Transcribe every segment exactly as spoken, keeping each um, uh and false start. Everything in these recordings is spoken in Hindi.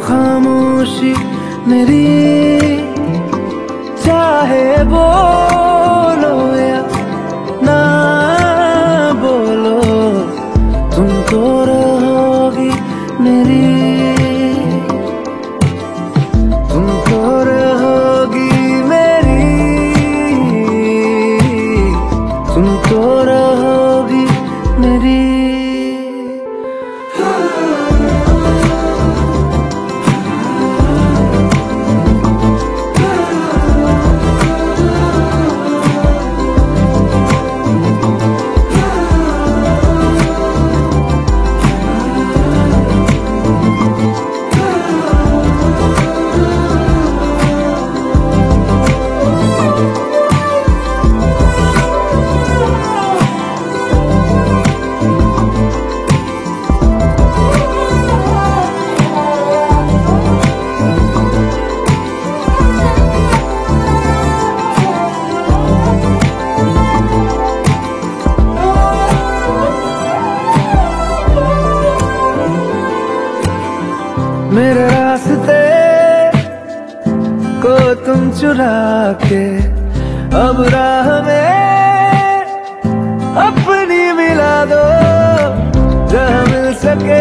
खामोशी मेरी, चाहे बोलो या ना बोलो, तुम तो रहोगी मेरी, तुम तो रहोगी मेरी, तुम तो रहोगी मेरी। मेरे रास्ते को तुम चुरा के अब राह में अपनी मिला दो, जहाँ मिल सके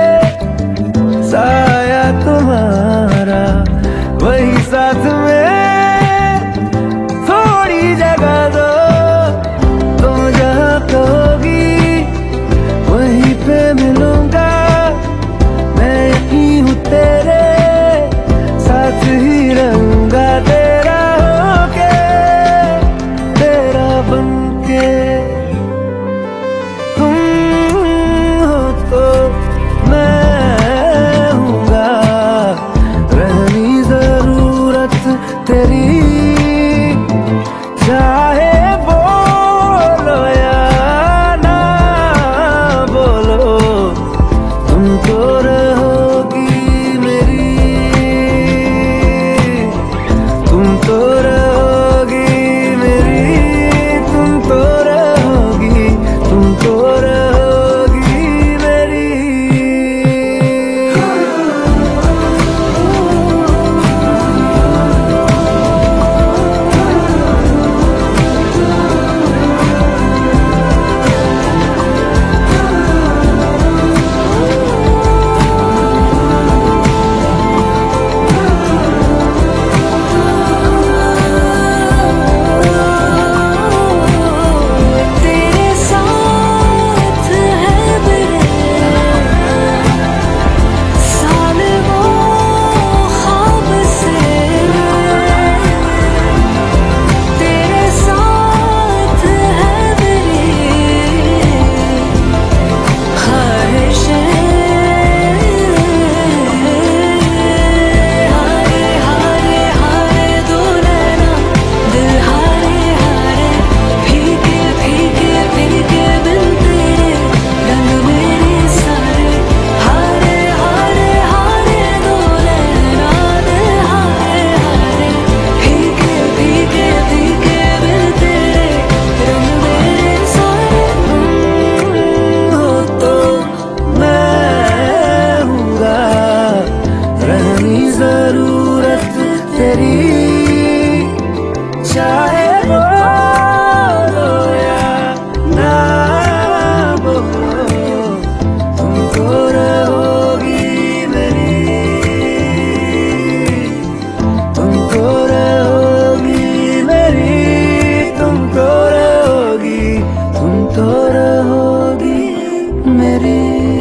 साया तुम्हारा वही साथ में थोड़ी जगह दो, तुम जहाँ कहोगी वहीं पे मिलूंगा, तेरे साथ ही रहूंगा, तेरा होके तेरा बनके, तुम हो तो मैं हूँगा, रहनी जरूरत तेरी, चाहे बोलो या ना बोलो, तुम तो रहोगी जरूरत तेरी, चाहे बोलो या ना बोलो, तुम तो रहोगी मेरी, तुम तो रहोगी मेरी, तुम तो रहोगी, तुम तो रहोगी मेरी।